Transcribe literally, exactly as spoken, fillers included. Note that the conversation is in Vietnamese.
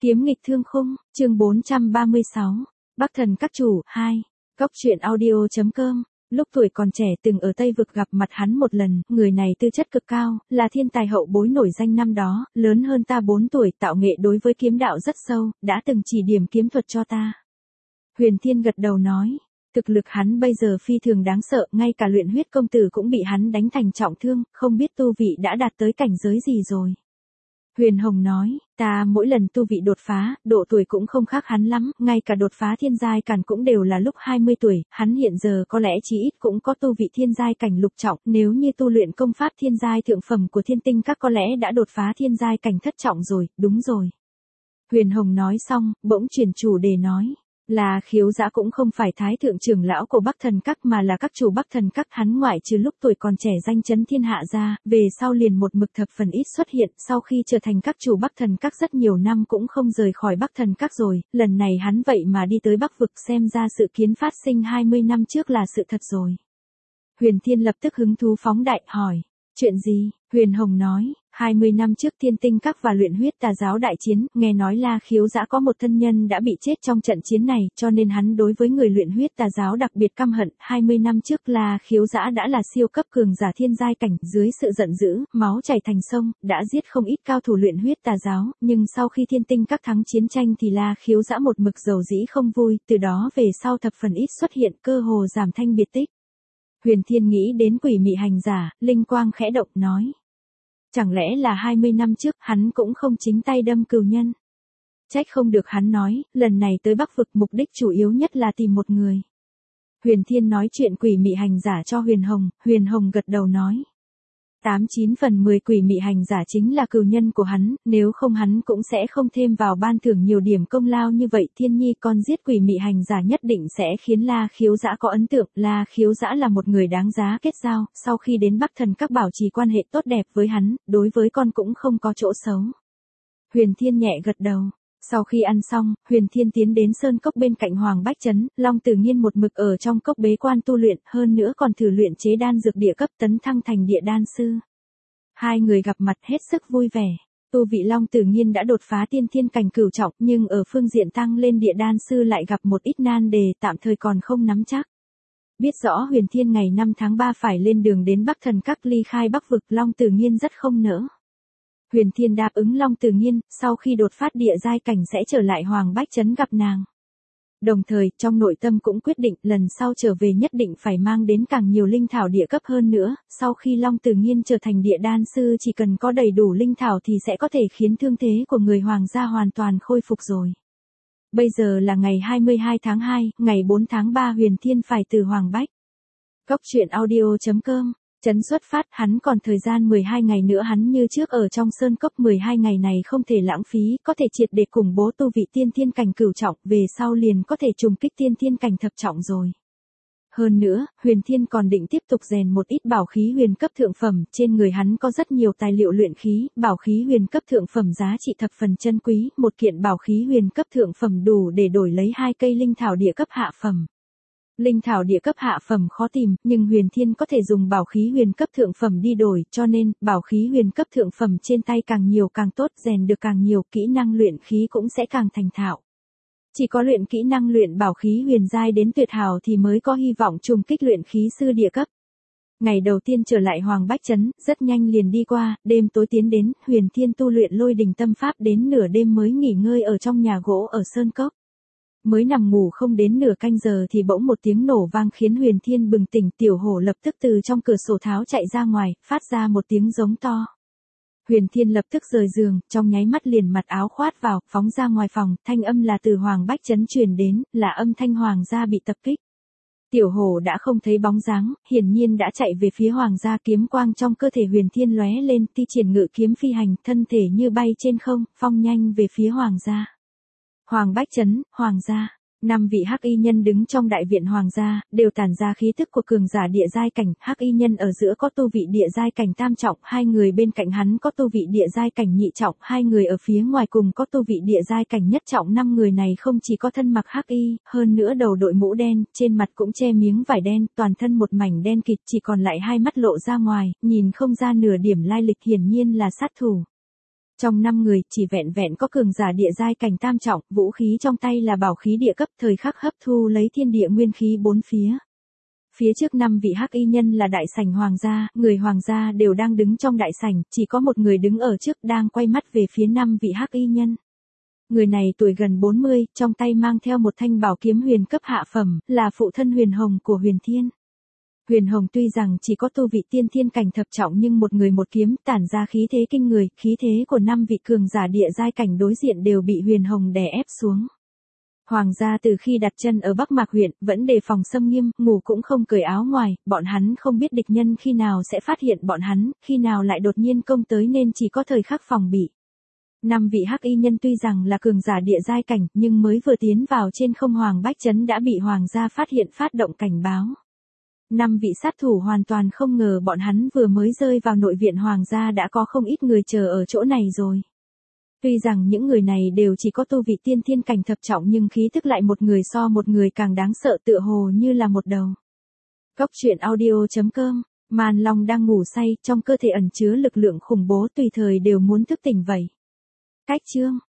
Kiếm nghịch thương khung, chương bốn trăm ba mươi sáu. Bắc thần các chủ, hai. Góc truyện audio.com. Lúc tuổi còn trẻ từng ở Tây Vực gặp mặt hắn một lần, người này tư chất cực cao, là thiên tài hậu bối nổi danh năm đó, lớn hơn ta bốn tuổi, tạo nghệ đối với kiếm đạo rất sâu, đã từng chỉ điểm kiếm thuật cho ta. Huyền Thiên gật đầu nói, thực lực hắn bây giờ phi thường đáng sợ, ngay cả luyện huyết công tử cũng bị hắn đánh thành trọng thương, không biết tu vị đã đạt tới cảnh giới gì rồi. Huyền Hồng nói, ta mỗi lần tu vị đột phá, độ tuổi cũng không khác hắn lắm, ngay cả đột phá thiên giai cảnh cũng đều là lúc hai mươi tuổi, hắn hiện giờ có lẽ chí ít cũng có tu vị thiên giai cảnh lục trọng, nếu như tu luyện công pháp thiên giai thượng phẩm của thiên tinh các có lẽ đã đột phá thiên giai cảnh thất trọng rồi, đúng rồi. Huyền Hồng nói xong, bỗng chuyển chủ đề nói. Là Khiếu Dã cũng không phải thái thượng trưởng lão của Bắc thần các mà là các chủ Bắc thần các, hắn ngoại trừ lúc tuổi còn trẻ danh chấn thiên hạ ra, về sau liền một mực thập phần ít xuất hiện, sau khi trở thành các chủ Bắc thần các rất nhiều năm cũng không rời khỏi Bắc thần các rồi, lần này hắn vậy mà đi tới Bắc vực, xem ra sự kiến phát sinh hai mươi năm trước là sự thật rồi. Huyền Thiên lập tức hứng thú phóng đại, hỏi, chuyện gì? Huyền Hồng nói, hai mươi năm trước thiên tinh các và luyện huyết tà giáo đại chiến, nghe nói là Khiếu Dã có một thân nhân đã bị chết trong trận chiến này, cho nên hắn đối với người luyện huyết tà giáo đặc biệt căm hận, hai mươi năm trước là Khiếu Dã đã là siêu cấp cường giả thiên giai cảnh, dưới sự giận dữ, máu chảy thành sông, đã giết không ít cao thủ luyện huyết tà giáo, nhưng sau khi thiên tinh các thắng chiến tranh thì là Khiếu Dã một mực dầu dĩ không vui, từ đó về sau thập phần ít xuất hiện, cơ hồ giảm thanh biệt tích. Huyền Thiên nghĩ đến quỷ mị hành giả, linh quang khẽ động nói. Chẳng lẽ là hai mươi năm trước hắn cũng không chính tay đâm cừu nhân? Trách không được hắn nói, lần này tới Bắc vực mục đích chủ yếu nhất là tìm một người. Huyền Thiên nói chuyện quỷ mị hành giả cho Huyền Hồng, Huyền Hồng gật đầu nói. Tám chín phần mười quỷ mị hành giả chính là cừu nhân của hắn, nếu không hắn cũng sẽ không thêm vào ban thưởng nhiều điểm công lao như vậy. Thiên Nhi con giết quỷ mị hành giả nhất định sẽ khiến La Khiếu Dã có ấn tượng, La Khiếu Dã là một người đáng giá kết giao, sau khi đến Bắc thần các bảo trì quan hệ tốt đẹp với hắn, đối với con cũng không có chỗ xấu. Huyền Thiên nhẹ gật đầu. Sau khi ăn xong, Huyền Thiên tiến đến sơn cốc bên cạnh Hoàng Bách Trấn, Long Tử Nghiên một mực ở trong cốc bế quan tu luyện, hơn nữa còn thử luyện chế đan dược địa cấp tấn thăng thành địa đan sư. Hai người gặp mặt hết sức vui vẻ. Tu vị Long Tử Nghiên đã đột phá tiên thiên cảnh cửu trọng, nhưng ở phương diện tăng lên địa đan sư lại gặp một ít nan đề, tạm thời còn không nắm chắc. Biết rõ Huyền Thiên ngày năm tháng ba phải lên đường đến Bắc thần các ly khai Bắc vực, Long Tử Nghiên rất không nỡ. Huyền Thiên đáp ứng Long Tử Nghiên, sau khi đột phát địa giai cảnh sẽ trở lại Hoàng Bách Trấn gặp nàng. Đồng thời, trong nội tâm cũng quyết định lần sau trở về nhất định phải mang đến càng nhiều linh thảo địa cấp hơn nữa, sau khi Long Tử Nghiên trở thành địa đan sư chỉ cần có đầy đủ linh thảo thì sẽ có thể khiến thương thế của người hoàng gia hoàn toàn khôi phục rồi. Bây giờ là ngày hai mươi hai tháng hai, ngày bốn tháng ba Huyền Thiên phải từ Hoàng Bách. Góc truyện audio.com. Trấn xuất phát, hắn còn thời gian mười hai ngày nữa, hắn như trước ở trong sơn cốc, mười hai ngày này không thể lãng phí, có thể triệt để củng bố tu vị tiên thiên cảnh cửu trọng, về sau liền có thể trùng kích tiên thiên cảnh thập trọng rồi. Hơn nữa, Huyền Thiên còn định tiếp tục rèn một ít bảo khí huyền cấp thượng phẩm, trên người hắn có rất nhiều tài liệu luyện khí, bảo khí huyền cấp thượng phẩm giá trị thập phần chân quý, một kiện bảo khí huyền cấp thượng phẩm đủ để đổi lấy hai cây linh thảo địa cấp hạ phẩm. Linh thảo địa cấp hạ phẩm khó tìm, nhưng Huyền Thiên có thể dùng bảo khí huyền cấp thượng phẩm đi đổi, cho nên, bảo khí huyền cấp thượng phẩm trên tay càng nhiều càng tốt, rèn được càng nhiều, kỹ năng luyện khí cũng sẽ càng thành thạo. Chỉ có luyện kỹ năng luyện bảo khí huyền giai đến tuyệt hảo thì mới có hy vọng trùng kích luyện khí sư địa cấp. Ngày đầu tiên trở lại Hoàng Bách Trấn, rất nhanh liền đi qua, đêm tối tiến đến, Huyền Thiên tu luyện lôi đình tâm pháp đến nửa đêm mới nghỉ ngơi ở trong nhà gỗ ở sơn cốc. Mới nằm ngủ không đến nửa canh giờ thì bỗng một tiếng nổ vang khiến Huyền Thiên bừng tỉnh, Tiểu Hổ lập tức từ trong cửa sổ tháo chạy ra ngoài, phát ra một tiếng giống to. Huyền Thiên lập tức rời giường, trong nháy mắt liền mặc áo khoát vào, phóng ra ngoài phòng, thanh âm là từ Hoàng Bách Trấn truyền đến, là âm thanh Hoàng gia bị tập kích. Tiểu Hổ đã không thấy bóng dáng, hiển nhiên đã chạy về phía Hoàng gia, kiếm quang trong cơ thể Huyền Thiên lóe lên, thi triển ngự kiếm phi hành, thân thể như bay trên không, phong nhanh về phía Hoàng gia. Hoàng Bách Trấn, Hoàng gia, năm vị hắc y nhân đứng trong đại viện Hoàng gia, đều tản ra khí tức của cường giả địa giai cảnh, hắc y nhân ở giữa có tu vị địa giai cảnh tam trọng, hai người bên cạnh hắn có tu vị địa giai cảnh nhị trọng, hai người ở phía ngoài cùng có tu vị địa giai cảnh nhất trọng, năm người này không chỉ có thân mặc hắc y, hơn nữa đầu đội mũ đen, trên mặt cũng che miếng vải đen, toàn thân một mảnh đen kịt, chỉ còn lại hai mắt lộ ra ngoài, nhìn không ra nửa điểm lai lịch, hiển nhiên là sát thủ. Trong năm người, chỉ vẹn vẹn có cường giả địa giai cảnh tam trọng, vũ khí trong tay là bảo khí địa cấp, thời khắc hấp thu lấy thiên địa nguyên khí bốn phía. Phía trước năm vị hắc y nhân là đại sảnh hoàng gia, người hoàng gia đều đang đứng trong đại sảnh, chỉ có một người đứng ở trước đang quay mắt về phía năm vị hắc y nhân. Người này tuổi gần bốn mươi, trong tay mang theo một thanh bảo kiếm huyền cấp hạ phẩm, là phụ thân Huyền Hồng của Huyền Thiên. Huyền Hồng tuy rằng chỉ có tu vị tiên thiên cảnh thập trọng nhưng một người một kiếm tản ra khí thế kinh người, khí thế của năm vị cường giả địa giai cảnh đối diện đều bị Huyền Hồng đè ép xuống. Hoàng gia từ khi đặt chân ở Bắc Mạc huyện, vẫn đề phòng xâm nghiêm, ngủ cũng không cởi áo ngoài, bọn hắn không biết địch nhân khi nào sẽ phát hiện bọn hắn, khi nào lại đột nhiên công tới nên chỉ có thời khắc phòng bị. Năm vị hắc y nhân tuy rằng là cường giả địa giai cảnh, nhưng mới vừa tiến vào trên không Hoàng Bách Trấn đã bị Hoàng gia phát hiện phát động cảnh báo. Năm vị sát thủ hoàn toàn không ngờ bọn hắn vừa mới rơi vào nội viện Hoàng gia đã có không ít người chờ ở chỗ này rồi. Tuy rằng những người này đều chỉ có tu vị tiên thiên cảnh thập trọng nhưng khí tức lại một người so một người càng đáng sợ, tựa hồ như là một đầu. Cốc truyện audio chấm com, Man Long đang ngủ say, trong cơ thể ẩn chứa lực lượng khủng bố tùy thời đều muốn thức tỉnh vậy. Cách chương